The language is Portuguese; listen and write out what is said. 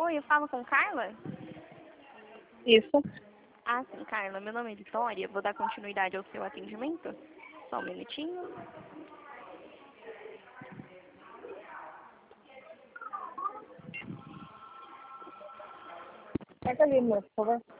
Oi, eu falo com Carla? Isso. Ah, sim, Carla. Meu nome é Vitória. Vou dar continuidade ao seu atendimento. Só um minutinho. Pega ali, moço, por favor.